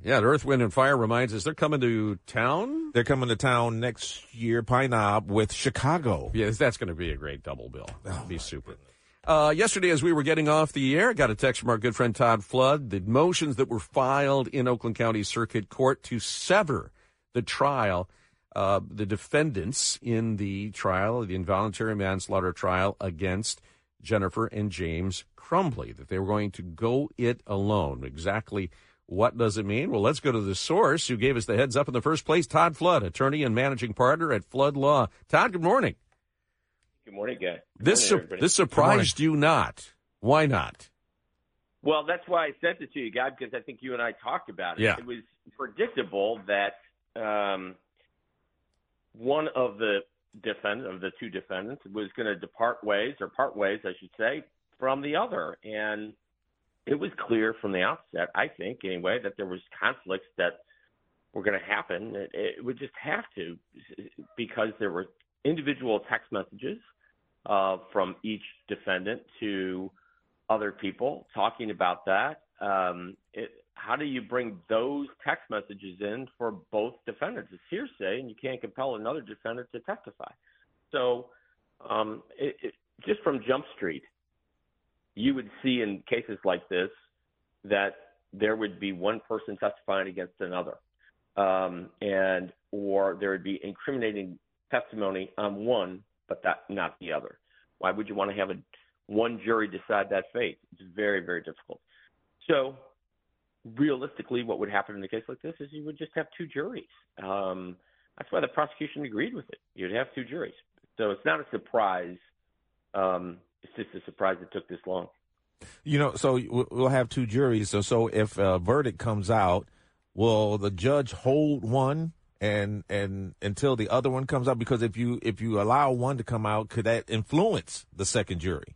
Yeah, the Earth, Wind, and Fire reminds us they're coming to town. They're coming to town next year, Pine Knob, with Chicago. Yes, that's going to be a great double bill. That'll be super. Yesterday, as we were getting off the air, got a text from our good friend Todd Flood. The motions that were filed in Oakland County Circuit Court to sever the trial, the defendants in the trial, the involuntary manslaughter trial against Jennifer and James Crumbley, that they were going to go it alone. Exactly what does it mean? Well, let's go to the source who gave us the heads up in the first place, Todd Flood, attorney and managing partner at Flood Law. Todd, good morning. Good morning, guys. This surprised you not. Why not? Well, that's why I sent it to you, guys, because I think you and I talked about it. Yeah. It was predictable that one of the two defendants was going to depart ways, or part ways, I should say, from the other. And it was clear from the outset, I think, anyway, that there was conflicts that were going to happen. It would just have to, because there were individual text messages from each defendant to other people talking about that. How do you bring those text messages in for both defendants? It's hearsay, and you can't compel another defendant to testify. So just from Jump Street, you would see in cases like this that there would be one person testifying against another, or there would be incriminating testimony on one, but not the other. Why would you want to have one jury decide that fate? It's very, very difficult. So realistically, what would happen in a case like this is you would just have two juries. That's why the prosecution agreed with it. You'd have two juries. So it's not a surprise. It's just a surprise it took this long. So we'll have two juries. So if a verdict comes out, will the judge hold one and until the other one comes out? Because if you allow one to come out, could that influence the second jury?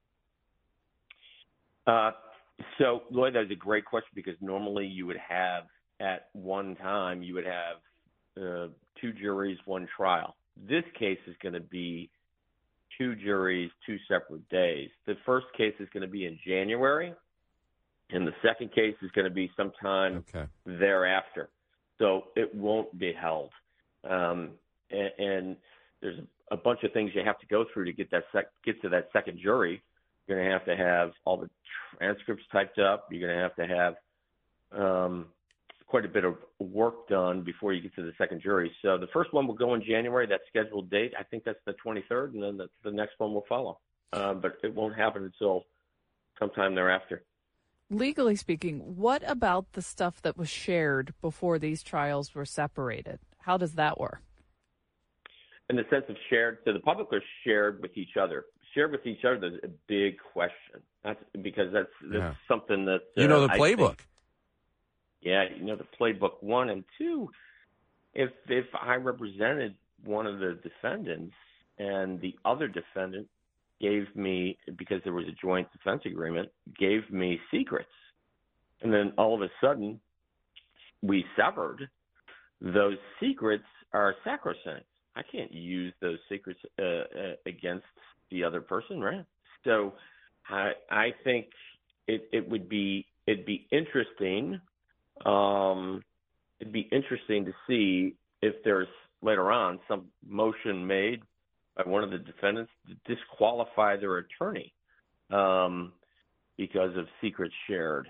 So, Lloyd, that was a great question, because normally you would have, at one time, you would have two juries, one trial. This case is going to be two juries, two separate days. The first case is going to be in January, and the second case is going to be sometime thereafter. So it won't be held. And there's a bunch of things you have to go through to get to that second jury. You're going to have all the transcripts typed up. You're going to have quite a bit of work done before you get to the second jury. So the first one will go in January, that scheduled date. I think that's the 23rd, and then the next one will follow. But it won't happen until sometime thereafter. Legally speaking, what about the stuff that was shared before these trials were separated? How does that work? In the sense of shared, so the public are shared with each other. Shared with each other is a big question. That's something that the playbook. The playbook. 1 and 2. If I represented one of the defendants and the other defendant gave me, because there was a joint defense agreement, gave me secrets, and then all of a sudden we severed, those secrets are sacrosanct. I can't use those secrets against the other person, right? So I think it'd be interesting. It'd be interesting to see if there's later on some motion made by one of the defendants to disqualify their attorney because of secrets shared.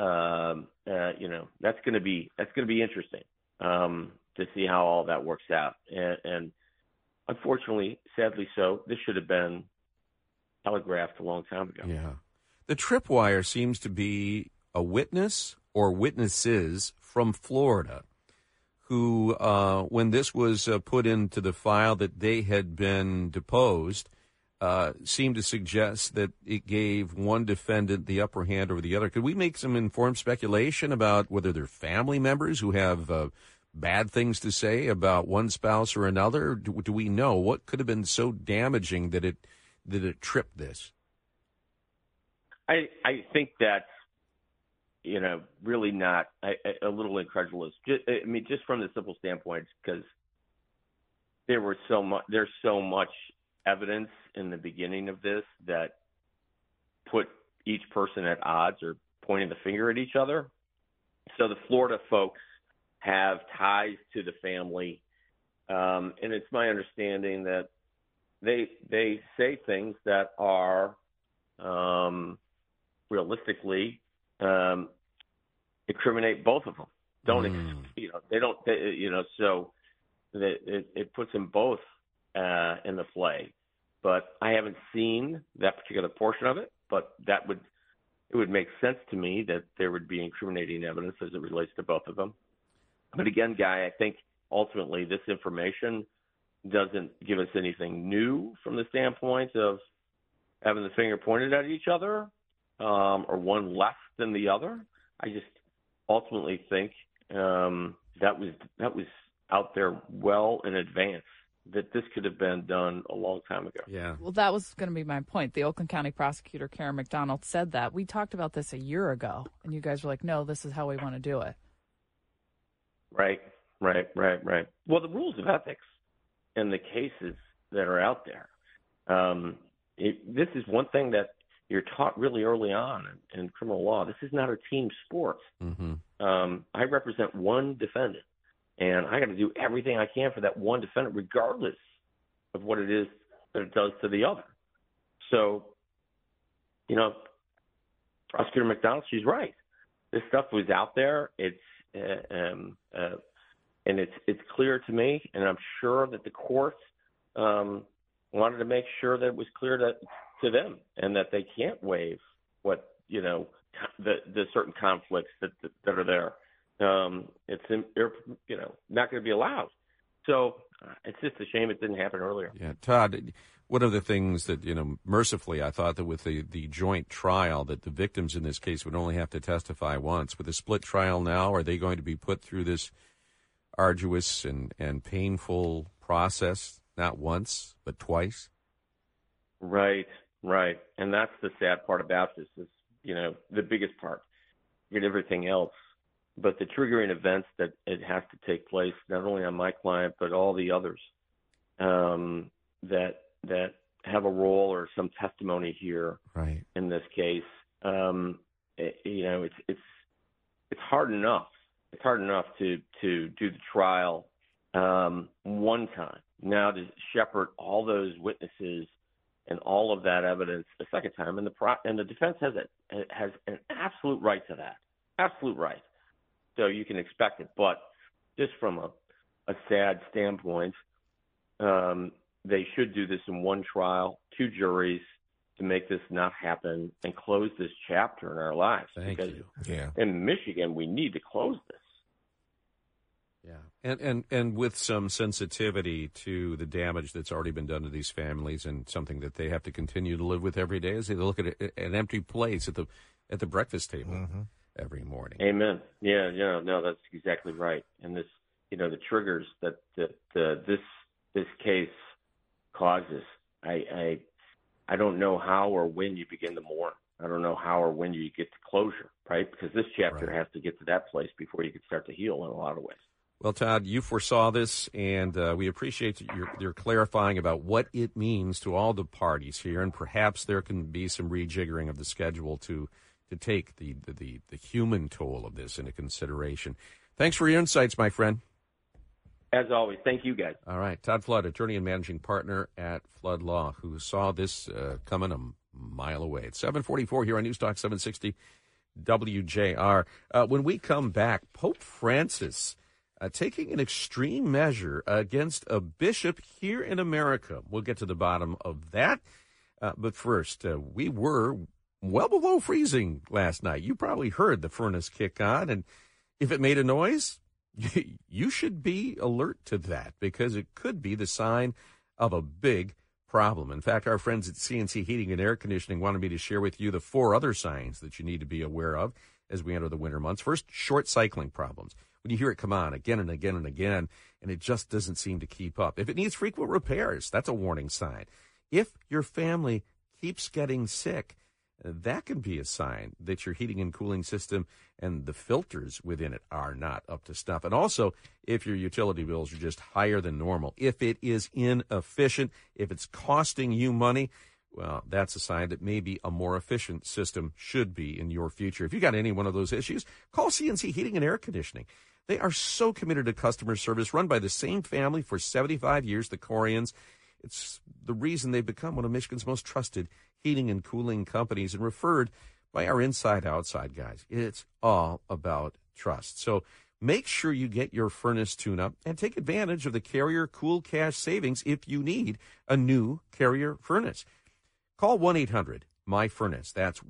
That's going to be interesting to see how all that works out. And unfortunately, sadly so, this should have been telegraphed a long time ago. Yeah. The tripwire seems to be a witness or witnesses from Florida who, when this was put into the file that they had been deposed, seemed to suggest that it gave one defendant the upper hand over the other. Could we make some informed speculation about whether they're family members who have bad things to say about one spouse or another? Do we know what could have been so damaging that it tripped this? I think that's really not a little incredulous. Just from the simple standpoint, because there's so much evidence in the beginning of this that put each person at odds or pointing the finger at each other. So the Florida folks have ties to the family, and it's my understanding that they say things that are realistically incriminate both of them. So it puts them both in the play. But I haven't seen that particular portion of it. But it would make sense to me that there would be incriminating evidence as it relates to both of them. But again, Guy, I think ultimately this information doesn't give us anything new from the standpoint of having the finger pointed at each other, or one less than the other. I just ultimately think that was out there well in advance, that this could have been done a long time ago. Yeah. Well, that was going to be my point. The Oakland County prosecutor, Karen McDonald, said that. We talked about this a year ago, and you guys were like, no, this is how we want to do it. Right. Well, the rules of ethics and the cases that are out there, this is one thing that you're taught really early on in criminal law. This is not a team sport. Mm-hmm. I represent one defendant, and I got to do everything I can for that one defendant, regardless of what it is that it does to the other. So, Prosecutor McDonald, she's right. This stuff was out there. And it's clear to me, and I'm sure that the court wanted to make sure that it was clear to them, and that they can't waive what the certain conflicts that are there. It's not going to be allowed. So it's just a shame it didn't happen earlier. Yeah, Todd, one of the things that, mercifully, I thought that with the joint trial, that the victims in this case would only have to testify once. With a split trial now, are they going to be put through this arduous and painful process, not once, but twice? Right. And that's the sad part about this is, the biggest part. Get everything else. But the triggering events that it has to take place, not only on my client, but all the others that have a role or some testimony here. Right. In this case, it's hard enough. It's hard enough to do the trial one time. Now to shepherd all those witnesses and all of that evidence a second time, and the defense has an absolute right to that. Absolute right. So you can expect it, but just from a sad standpoint, they should do this in one trial, two juries, to make this not happen and close this chapter in our lives. Thank you. Yeah. In Michigan, we need to close this. Yeah, and with some sensitivity to the damage that's already been done to these families, and something that they have to continue to live with every day as they look at an empty place at the breakfast table every morning. Amen. Yeah, no, that's exactly right. And this, the triggers that this case causes, I don't know how or when you begin to mourn. I don't know how or when you get to closure, right? Because this chapter has to get to that place before you can start to heal in a lot of ways. Well, Todd, you foresaw this, and we appreciate your clarifying about what it means to all the parties here, and perhaps there can be some rejiggering of the schedule to take the human toll of this into consideration. Thanks for your insights, my friend. As always, thank you, guys. All right. Todd Flood, attorney and managing partner at Flood Law, who saw this coming a mile away. It's 7:44 here on News Talk 760 WJR. When we come back, Pope Francis taking an extreme measure against a bishop here in America. We'll get to the bottom of that. But first, we were well below freezing last night. You probably heard the furnace kick on, and if it made a noise, you should be alert to that, because it could be the sign of a big problem. In fact, our friends at CNC Heating and Air Conditioning wanted me to share with you the 4 other signs that you need to be aware of as we enter the winter months. First, short cycling problems. When you hear it come on again and again and again, and it just doesn't seem to keep up. If it needs frequent repairs, that's a warning sign. If your family keeps getting sick, that can be a sign that your heating and cooling system and the filters within it are not up to snuff. And also, if your utility bills are just higher than normal, if it is inefficient, if it's costing you money, well, that's a sign that maybe a more efficient system should be in your future. If you got any one of those issues, call CNC Heating and Air Conditioning. They are so committed to customer service, run by the same family for 75 years, the Corians. It's the reason they've become one of Michigan's most trusted heating and cooling companies and referred by our inside-outside guys. It's all about trust. So make sure you get your furnace tune-up and take advantage of the Carrier Cool Cash savings if you need a new Carrier furnace. Call 1-800-MY-FURNACE. That's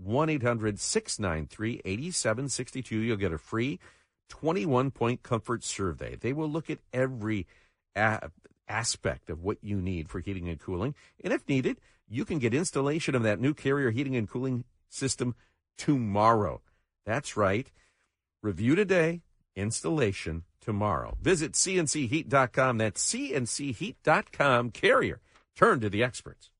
1-800-693-8762. You'll get a free 21-point comfort survey. They will look at every aspect of what you need for heating and cooling. And if needed, you can get installation of that new Carrier heating and cooling system tomorrow. That's right. Review today, installation tomorrow. Visit cncheat.com. That's cncheat.com. Carrier. Turn to the experts.